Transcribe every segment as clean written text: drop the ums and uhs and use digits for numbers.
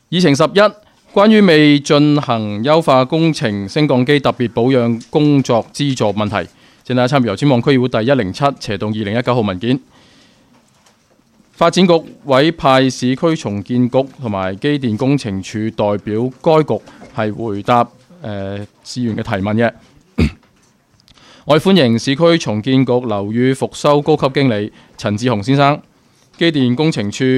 議程11，關於未進行優化工程升降機特別保養工作資助問題，請大家參與油尖旺區議會第107/2019號文件。發展局委派市區重建局同埋機電工程署代表該局係回答議員嘅提問嘅。我哋歡迎市區重建局樓宇復修高級經理陳志雄先生，機電工程署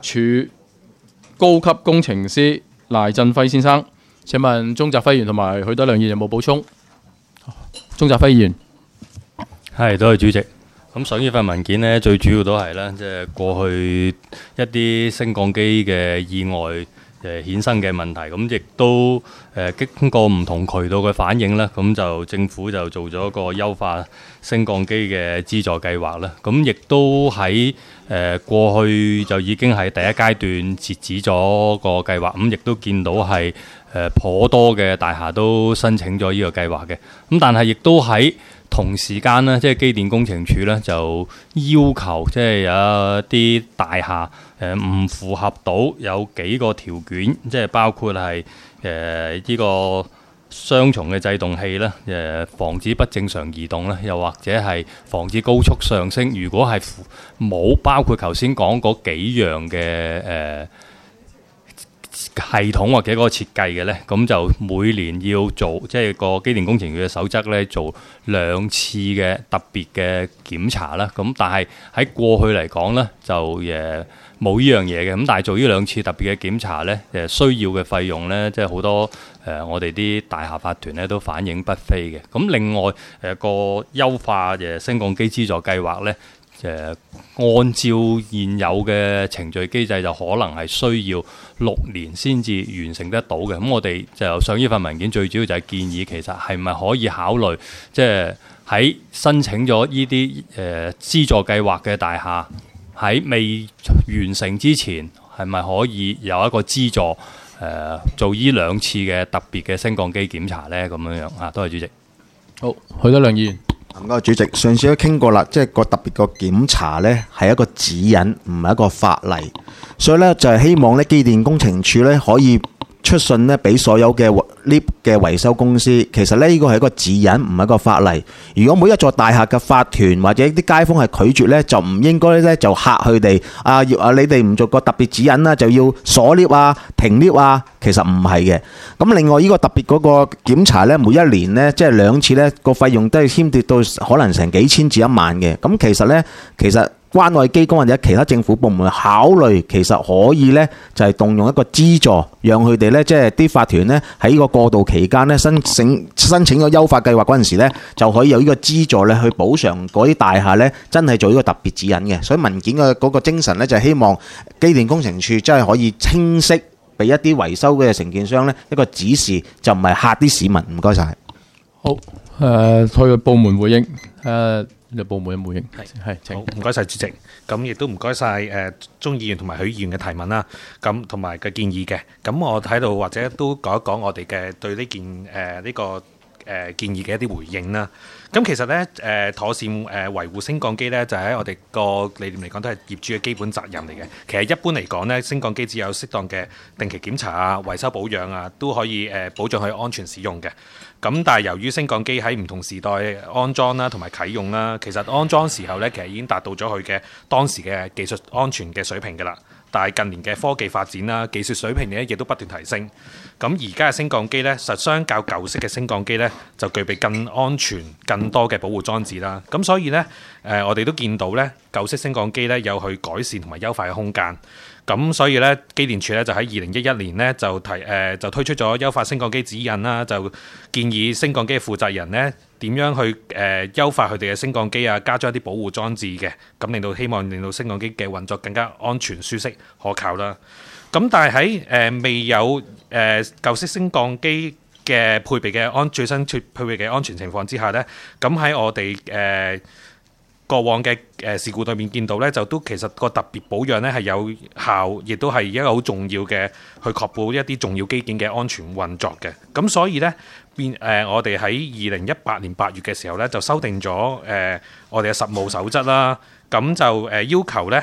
高級工程師賴振輝先生。請問鍾澤輝議員同埋許德亮議員有冇補充？鍾澤輝議員， 係，多謝主席。咁上呢份文件呢，最主要都係咧，即係過去一啲升降機嘅意外衍生嘅問題，咁亦都經過唔同渠道嘅反映啦，咁就政府就做咗個優化升降機嘅資助計劃啦。咁亦都喺過去就已經係第一階段截止咗個計劃，咁亦都見到係頗多嘅大廈都申請咗呢個計劃嘅。咁但係亦都喺同時間呢，即係機電工程署呢，就要求即係有一啲大廈唔符合到有幾個條件，即係包括係呢個雙重嘅制動器啦，防止不正常移動啦，又或者係防止高速上升。如果係冇包括頭先講嗰幾樣嘅系統或者嗰個設計嘅呢，咁就每年要做即係個機電工程署嘅守則呢，做2次嘅特別嘅檢查啦。咁但係喺過去嚟講呢，就冇呢樣嘢嘅。咁但係做呢2次特別嘅檢查呢，需要嘅費用呢，即係好多我哋啲大廈法團呢都反映不菲嘅。咁另外個優化嘅升降機資助計劃呢，按照現有嘅程序機制，就可能係需要6年先至完成得到嘅。咁我哋就上呢份文件最主要就係建議，其實係咪可以考慮，即係喺申請咗呢啲資助計劃嘅大廈，喺未完成之前，係咪可以有一個資助做呢2次嘅特別嘅升降機檢查呢？咁樣啊，多謝主席。 好，許德亮議員。 唔該，主席，上次都傾過啦，即係個特別個檢查呢係一個指引，唔係一個法例，所以呢，就係希望呢機電工程署呢可以出信呢俾所有嘅 lift 嘅維修公司，其實呢個係一個指引，唔係一個法例。如果每一座大廈嘅法團或者啲街坊係拒絕呢，就唔應該呢就嚇佢哋你哋唔做個特別指引啦，就要鎖 lift 啊、停 lift 啊。其實唔係嘅。咁另外呢個特別嗰個檢查呢，每一年呢，即係2次呢個費用都係牽跌到可能成幾千至1萬嘅。咁其實關愛基金或者其他政府部門考慮，其實可以呢，就係動用一個資助，讓佢哋呢，即係啲法團呢，喺呢個過渡期間呢，申請個優化計劃嗰陣時呢，就可以有呢個資助呢去補償嗰啲大廈呢，真係做呢個特別指引嘅。所以文件嘅嗰個精神呢，就係希望機電工程署真係可以清晰俾一啲維修嘅承建商呢一個指示，就唔係嚇啲市民。唔該晒。 好，退個部門回應。有部門嘅回應係，請。 好，唔該晒主席。咁亦都唔該晒鍾議員同埋許議員嘅提問啦。咁同埋嘅建議嘅。咁我喺度或者都講一講我哋嘅對呢件呢個建議嘅一啲回應啦。咁其實呢，妥善維護升降機呢，就喺我哋個理念嚟講，都係業主嘅基本責任嚟嘅。其實一般嚟講呢，升降機只有適當嘅定期檢查啊、維修保養啊，都可以保障佢安全使用嘅。咁但係由於升降機喺唔同時代安裝啦，同埋啟用啦，其實安裝時候呢，其實已經達到咗佢嘅當時嘅技術安全嘅水平㗎啦。但係近年嘅科技發展啦，技術水平呢亦都不斷提升。咁而家嘅升降機呢，實相較舊式嘅升降機呢，就具備更安全、更多嘅保護裝置啦。咁所以呢，我哋都見到呢，舊式升降機呢有去改善同埋優化嘅空間。咁所以呢，機電署呢就喺2011年呢就就推出咗優化升降機指引啦，就建議升降機嘅負責人呢點樣去優化佢哋嘅升降機啊，加裝一啲保護裝置嘅，咁希望令到升降機嘅運作更加安全、舒適、可靠啦。咁但係喺未有舊式升降機嘅配備嘅最新配備嘅安全情況之下呢，咁喺我哋過往嘅事故裏面見到呢，就都其實個特別保養呢係有效，亦都係一個好重要嘅，去確保一啲重要機件嘅安全運作嘅。咁所以呢，我哋喺2018年8月嘅時候呢，就修訂咗我哋嘅實務守則啦。咁就要求呢，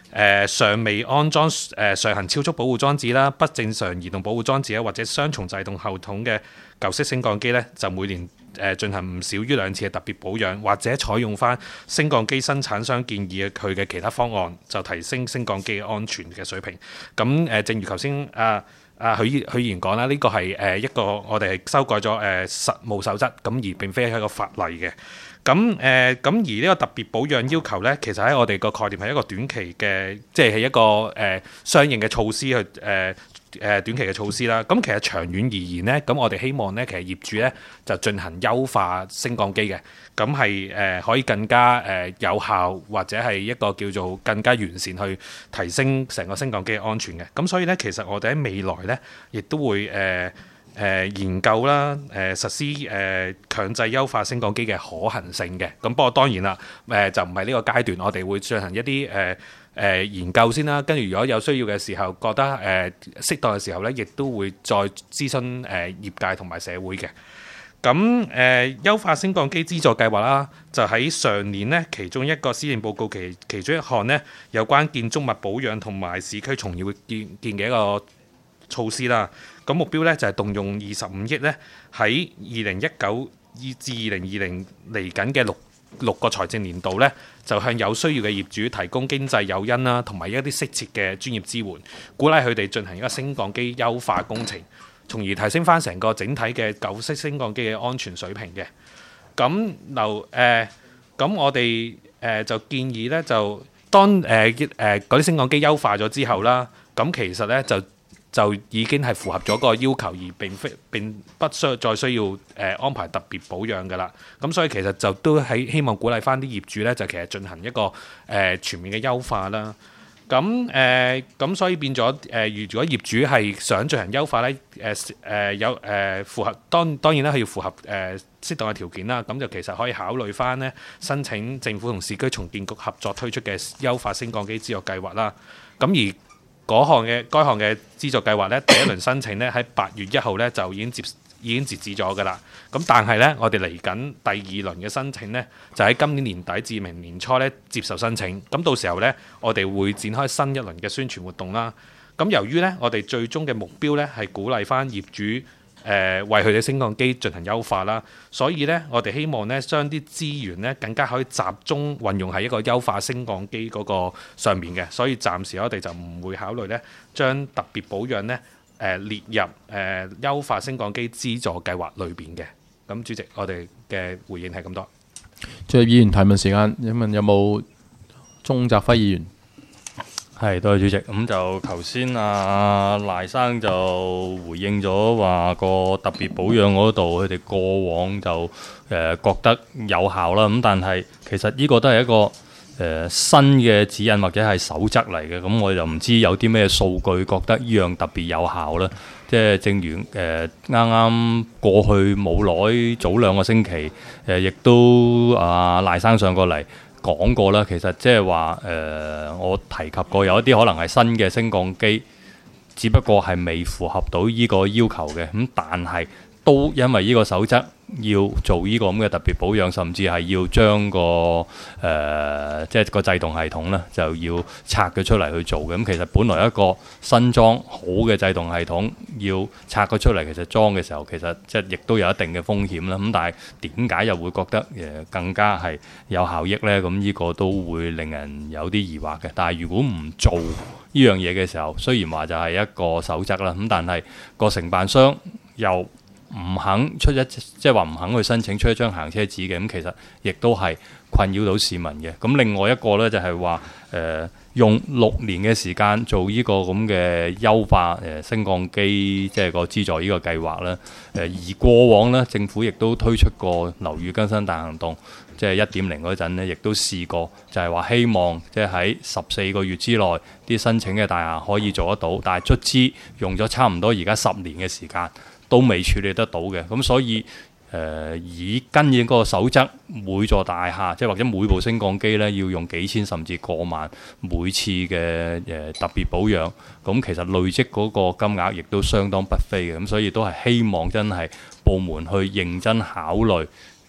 尚未安裝上行超速保護裝置啦、不正常移動保護裝置啦，或者雙重制動系統嘅舊式升降機呢，就每年進行唔少於2次嘅特別保養，或者採用翻升降機生產商建議佢嘅其他方案，就提升升降機安全嘅水平。咁正如頭先許議員講啦，呢個係一個我哋係修改咗實務守則，咁而並非係一個法例嘅。咁而呢個特別保養要求呢，其實喺我哋個概念係一個短期嘅，即係一個相應嘅措施去短期嘅措施啦。咁其實長遠而言呢，咁我哋希望呢，其實業主呢就進行優化升降機嘅，咁係可以更加有效，或者係一個叫做更加完善去提升成個升降機嘅安全嘅。咁所以呢，其實我哋喺未來呢，亦都會研究啦，實施強制優化升降機嘅可行性嘅。咁不過當然啦，就唔係呢個階段，我哋會進行一啲研究先啦。跟住如果有需要嘅時候，覺得適當嘅時候呢，亦都會再諮詢業界同埋社會嘅。咁優化升降機資助計劃啦，就喺上年呢，其中一個施政報告其中一項呢，有關建築物保養同埋市區重要建嘅一個措施啦。咁目標咧就係動用25億咧，喺2019至2020嚟緊嘅六個財政年度咧，就向有需要嘅業主提供經濟誘因啦，同埋一啲適切嘅專業支援，鼓勵佢哋進行一個升降機優化工程，從而提升翻成個整體嘅舊式升降機嘅安全水平嘅。咁咁我哋就建議咧，就當嗰啲升降機優化咗之後啦，咁其實咧就已經係符合咗個要求，而並不再需要安排特別保養㗎啦。咁所以其實就都係希望鼓勵翻啲業主咧，就其實進行一個全面嘅優化啦。咁所以變咗如果業主係想進行優化咧，符合當然啦，係要符合適當嘅條件啦。咁就其實可以考慮翻咧，申請政府同市區重建局合作推出嘅優化升降機資助計劃啦。咁而該項嘅資助計劃咧，第一輪申請咧喺8月1號咧就已經截止咗㗎啦。咁但係咧，我哋嚟緊第2輪嘅申請咧，就喺今年年底至明年初咧接受申請。咁到時候咧，我哋會展開新一輪嘅宣傳活動啦。咁由於咧，我哋最終嘅目標咧係鼓勵翻業主為佢哋升降機進行優化啦，所以咧我哋希望咧將啲資源咧更加可以集中運用喺一個優化升降機嗰個上面嘅，所以暫時我哋就唔會考慮咧將特別保養咧列入優化升降機資助計劃裏邊嘅。咁主席，我哋嘅回應係咁多。 進入議員提問時間，請問有冇鍾澤輝議員？ 係，多謝主席。咁就頭先賴生就回應咗話個特別保養嗰度，佢哋過往就覺得有效啦。咁但係其實呢個都係一個新嘅指引或者係守則嚟嘅。咁我就唔知有啲咩數據覺得呢樣特別有效啦。即係正如啱啱過去冇耐，早2個星期亦都賴生上過嚟講過啦，其實即係話我提及過有一啲可能係新嘅升降機，只不過係未符合到呢個要求嘅。咁但係都因為呢個守則要做呢個咁嘅特別保養，甚至係要將即係個制動系統咧就要拆佢出嚟去做嘅。咁其實本來一個新裝好嘅制動系統要拆佢出嚟，其實裝嘅時候其實即係亦都有一定嘅風險啦。咁但係點解又會覺得更加係有效益呢？咁呢個都會令人有啲疑惑嘅。但係如果唔做呢樣嘢嘅時候，雖然話就係一個守則啦，咁但係個承辦商又唔肯出即係話唔肯去申請出一張行車紙嘅，咁其實亦都係困擾到市民嘅。咁另外一個呢，就係話用6年嘅時間做呢個咁嘅優化升降機即係個資助呢個計劃啦。而過往呢，政府亦都推出過樓宇更新大行動，即係1.0嗰陣呢，亦都試過就係話希望即係喺14個月之內啲申請嘅大廈可以做得到，但係卒之用咗差唔多而家10年嘅時間，都未處理得到嘅。咁所以以跟應嗰個守則，每座大廈即係或者每部升降機呢，要用幾千甚至過萬每次嘅特別保養，咁其實累積嗰個金額亦都相當不菲嘅。咁所以都係希望真係部門去認真考慮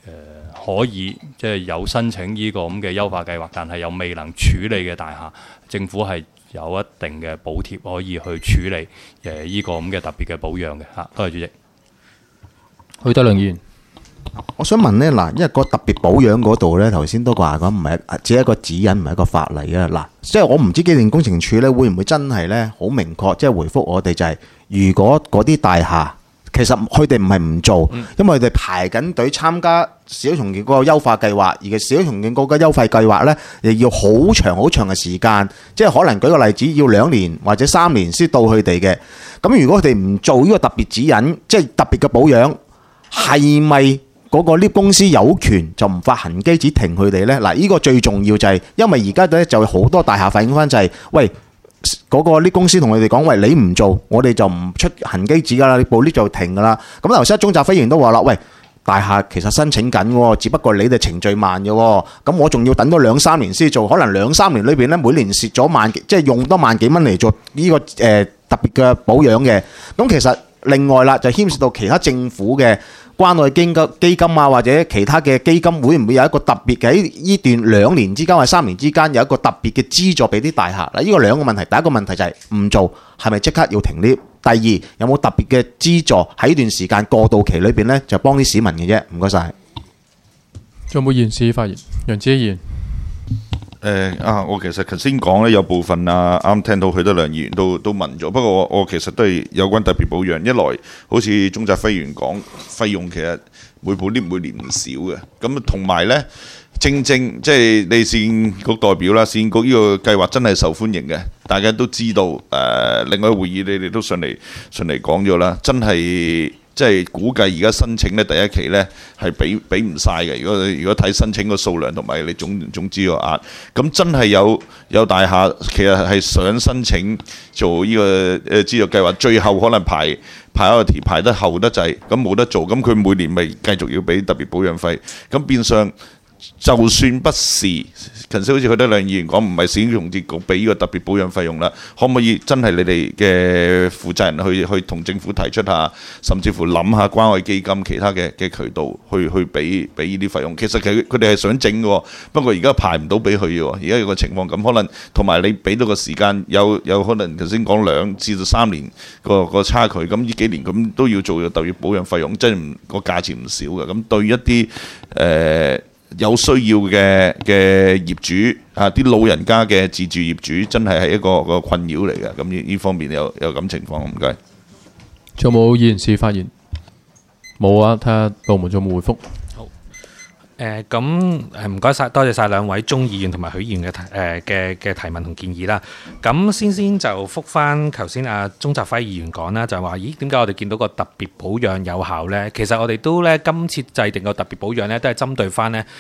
可以即係有申請呢個咁嘅優化計劃，但係又未能處理嘅大廈，政府係有一定嘅補貼可以去處理呢個咁嘅特別嘅保養嘅嚇。多謝主席。 許德亮議員， 我想問呢，嗱，因為個特別保養嗰度呢，頭先都話講唔係只係一個指引，唔係一個法例啊。嗱，即係我唔知機電工程署呢會唔會真係呢好明確，即係回覆我哋就係、如果嗰啲大廈其實佢哋唔係唔做，因為佢哋排緊隊參加市區重建嗰個優化計劃，而嘅市區重建嗰個優惠計劃呢，亦要好長好長嘅時間，即係可能舉個例子，要2年或者3年先到佢哋嘅。咁如果佢哋唔做呢個特別指引，即係特別嘅保養，係咪嗰個 lift 公司有權就唔發行機紙停佢哋呢？嗱，呢個最重要就係，因為而家咧就好多大廈反映翻就係，喂。嗰個 lift 公司同佢哋講，喂，你唔做，我哋就唔出行機紙噶啦，你部 lift 就停噶啦。咁頭先鍾澤輝議員都話啦，喂，大廈其實申請緊喎，只不過你哋程序慢嘅喎，咁我仲要等多2-3年先做，可能2-3年裏邊咧，每年蝕咗萬幾，即係用多萬幾蚊嚟做呢個特別嘅保養嘅。咁其實另外啦，就牽涉到其他政府嘅關愛基金啊，或者其他嘅基金，會唔會有一個特別嘅喺呢段2年之間或者3年之間有一個特別嘅資助俾啲大廈？嗱，呢個兩個問題，第一個問題就係唔做係咪即刻要停 lift？第二，有冇特別嘅資助喺呢段時間過渡期裏邊呢，就幫啲市民嘅啫？唔該晒。 仲有冇議員示意發言？楊子希議員。 我其實頭先講咧，有部分啱聽到許德亮議員都問咗，不過我其實都係有關特別保養。一來好似鍾澤輝議員講，費用其實每部 lift 每年唔少嘅，咁同埋呢，正即係你市建局代表啦，市建局呢個計劃真係受歡迎嘅，大家都知道。另外會議你哋都上嚟講咗啦，真係。即係估計而家申請咧第一期咧係俾唔晒嘅。如果睇申請個數量同埋你總之個額，咁真係有大廈其實係想申請做呢個資助計劃，最後可能排得後得滯，咁冇得做，咁佢每年咪繼續要俾特別保養費，咁變相。就算不是，近時好似許德亮議員講，唔係市建局俾呢個特別保養費用啦，可唔可以真係你哋嘅負責人去同政府提出下，甚至乎諗下關愛基金其他嘅渠道去俾呢啲費用？其實佢哋係想整嘅，不過而家排唔到俾佢嘅。而家有個情況咁，可能同埋你俾到個時間，有可能頭先講2至3年個差距，咁呢幾年咁都要做個特別保養費用，真係個價錢唔少嘅。咁對一啲有需要嘅業主啊，啲老人家嘅自住業主，真係一個困擾嚟嘅。咁呢方面有咁情況，唔該。 仲有冇議員示意發言？冇啊，睇下部門仲有冇回覆。 咁唔該晒，多謝晒兩位鍾議員同埋許議員嘅提問同建議啦。咁先就覆翻頭先阿鍾澤輝議員講啦，就係話，咦，點解我哋見到個特別保養有效呢？其實我哋都咧今次制定個特別保養咧，都係針對翻呢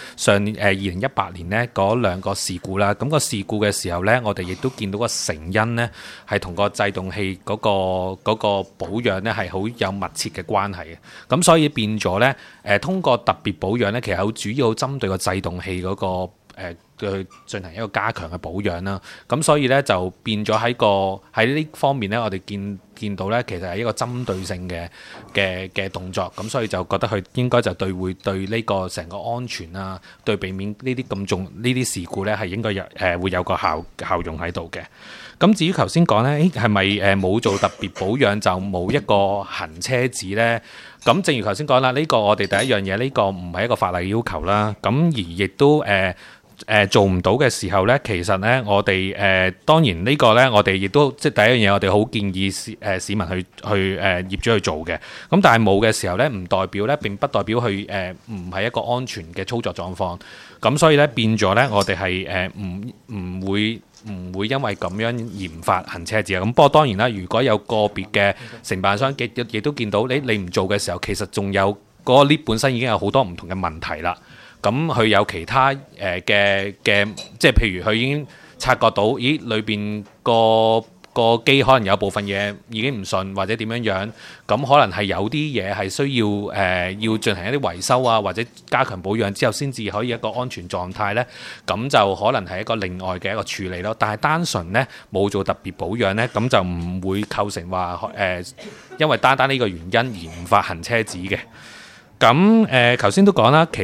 2018年呢嗰2個事故啦。咁個事故嘅時候呢，我哋亦都見到個成因呢係同個制動器嗰個保養呢係好有密切嘅關係嘅。咁所以變咗呢，通過特別保養呢，其實好主要針對個制動器嗰個去進行一個加強嘅保養啦。咁所以呢，就變咗喺呢方面呢，我哋見到呢，其實係一個針對性嘅動作。咁所以就覺得佢應該就會對呢個成個安全啊，對避免呢啲咁重呢啲事故呢，係應該會有個效用喺度嘅。咁至於頭先講呢，係咪冇做特別保養就冇一個行車紙呢？咁正如頭先講啦，呢個我哋第一樣嘢，呢個唔係一個法例要求啦。咁而亦都做唔到嘅時候呢，其實呢，我哋當然呢個呢，我哋亦都即係第一樣嘢，我哋好建議市民去業主去做嘅。咁但係冇嘅時候呢，唔代表呢，並不代表去唔係一個安全嘅操作狀況。咁所以呢，變咗呢，我哋係唔會因為咁樣而唔發行車紙啊。咁不過當然啦，如果有個別嘅承辦商亦都見到你唔做嘅時候，其實仲有嗰個 lift 本身已經有好多唔同嘅問題啦。咁佢有其他嘅，即係譬如佢已經察覺到，咦，裏邊個機可能有部分嘢已經唔順或者點樣，咁可能係有啲嘢係需要進行一啲維修啊，或者加強保養之後先至可以一個安全狀態呢。咁就可能係一個另外嘅一個處理咯。但係單純呢，冇做特別保養呢，咁就唔會構成話因為單呢個原因而唔發行車紙嘅。咁頭先都講啦，其實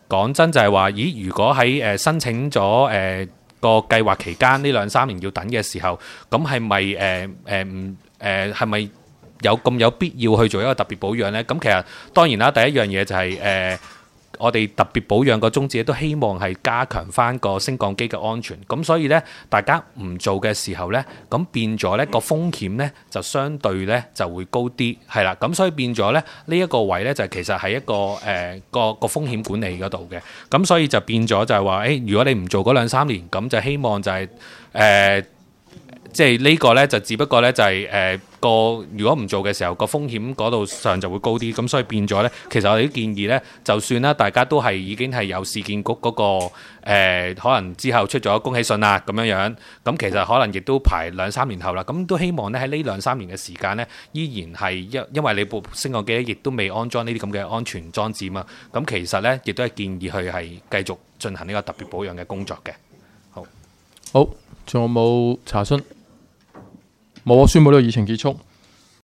講真就係話，咦？如果喺申請咗個計劃期間呢2-3年要等嘅時候，咁係咪係咪有必要去做一個特別保養呢？咁其實當然啦，第一樣嘢就係我哋特別保養個宗旨都希望係加強翻個升降機嘅安全。咁所以呢，大家唔做嘅時候呢，咁變咗呢個風險呢就相對呢就會高啲，係啦。咁所以變咗呢，呢一個位呢就其實係一個個風險管理嗰度嘅。咁所以就變咗就係話，如果你唔做嗰2-3年，咁就希望就係即係呢個呢，就只不過呢，就係如果唔做嘅時候，個風險嗰度上就會高啲，咁所以變咗呢，其實我哋啲建議呢，就算啦，大家都係已經係有市建局嗰個可能之後出咗恭喜信啦咁樣，咁其實可能亦都排2-3年後啦，咁都希望呢，喺呢2-3年嘅時間呢，依然係因為你部升降機亦都未安裝呢啲咁嘅安全裝置嘛，咁其實呢，亦都係建議佢係繼續進行呢個特別保養嘅工作嘅。 好，仲有冇查詢？冇啊，宣佈呢個議程結束。